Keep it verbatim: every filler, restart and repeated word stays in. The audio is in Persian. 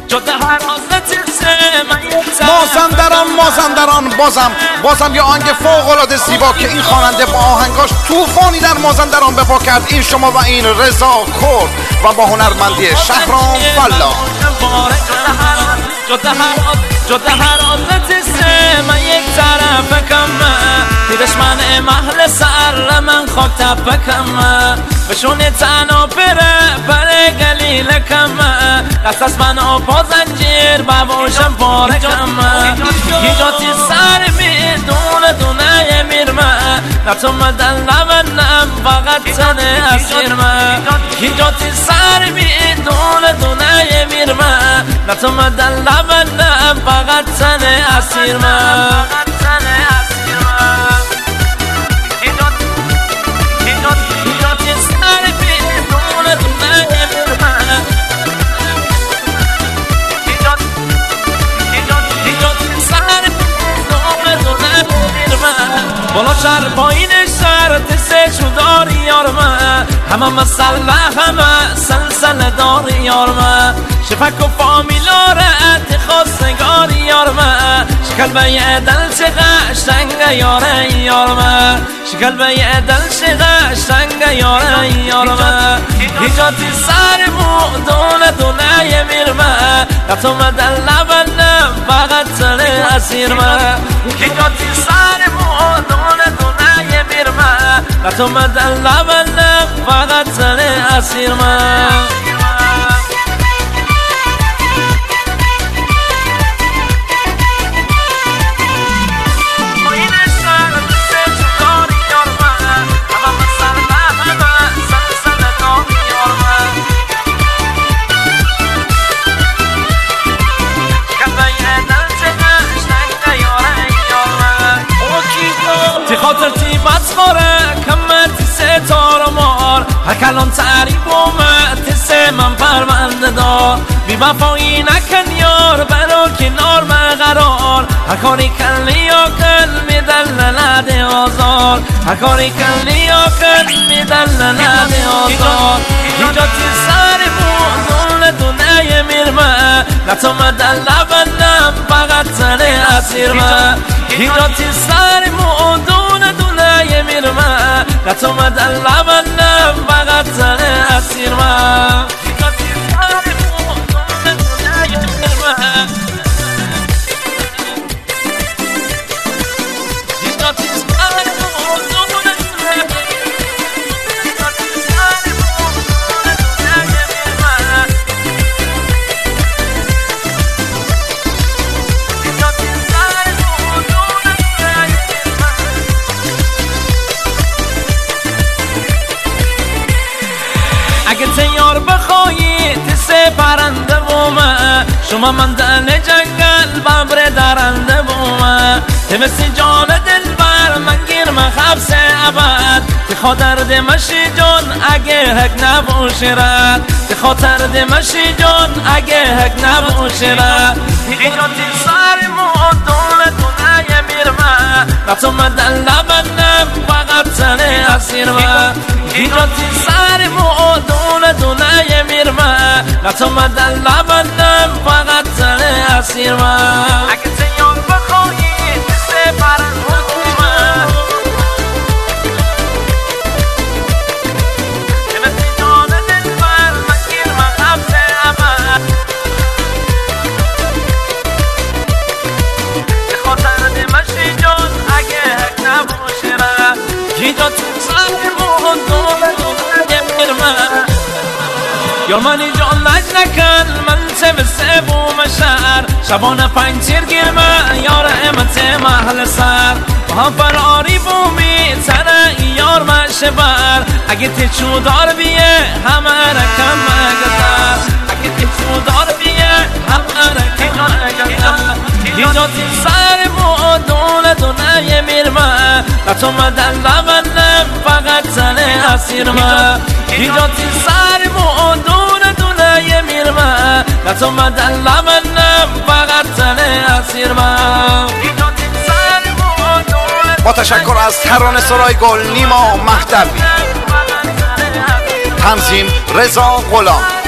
مازندران مازندران بازم بازم یه آهنگ فوق العاده زیبا که این خواننده با آهنگاش طوفانی در مازندران به پا کرد. این شما و این رضا کرد و با هنرمندی شهرام فلا. جده هر آدت سه من یک طرف کمه دیدش من محل سر من خاک تپکمه بشونه تنها پره پره گلیل کمه دست از من آپا زنجیر بباشم پاره کمه هیجاتی سر می دونه دونه میرمه نتو مدن لبنم فقط تنه اسیرمه هیجاتی سر می دونه دونه میرمه نتو مدن لبنم فقط تنه اسیرمه بالا شهر پایین شهر تسه چو داری یارمه همه مسلح همه سلسله داری یارمه شفک و فامیلاره خواستگاری یارمه شکل به یه دل چه قشنگه یاره یارمه شکل به یه دل چه قشنگه یاره یارمه هیجاتی سر مو دونه دونه میرمه نتو مدن لبنم فقط تنه اسیرمه هیجاتی سر مو دونه دونه میرمه نتو مدن لبنم فقط تنه اسیرمه خاطر تی بسخوره کمت سه تار مار هر کلان تعریف اومد سه من پرونده دار بی وفایی نکن یار برا کنار من قرار هر کاری کلی یا کن میدن نده آزار هر کاری کلی یا کن میدن نده آزار هیجاتی سر بود دونه دونه میرمه نتو مدن لبنم فقط تنه اسیرمه هیجاتی سر بود میرمه نتو مدن لبنم فقط تنه اسیرمه اگه تیار بخوایی تسه پرنده بومه شما من دن جنگل ببر درنده بومه تمسی جان دل بر من گیر من خبس ابد تی خاطر دمشی جان اگه حق نبوشه رد تی خاطر دمشی جان اگه حق نبوشه رد هیجاتی سر مون دونه دونه میرمه نتو مدن لبنم فقط تنه اسیرمه هیجاتی سر مون دونه دونه میرمه نتو مدن لبنم فقط تنه اسیرمه اگه تیار بخوایی تسه پرنده بومه تمسی جان دل بر من گیر من خبس ابد تی خاطر دمشی جان اگه حق نبوشه رد هیجاتی سر مون دونه دونه میرمه یار منی جان لج نکن من چه بسه بوم شهر شبانه پنج تیر گیرمه یار امت محل سر با هم فراری بومی تره یار من شبر اگه تی چودار بیه همه رکم مگذر اگه تی چودار بیه همه رکم مگذر هیجاتی سر مو دونه دونه میرمه نتو مدن لبنم فقط تنه اسیرمه هیجاتی سر مو دونه دونه میرمه نتو مدن لبنم فقط تنه اسیرمه با تشکر از ترانه سرای گل نیما مهدوی، تنظیم رضا غلام.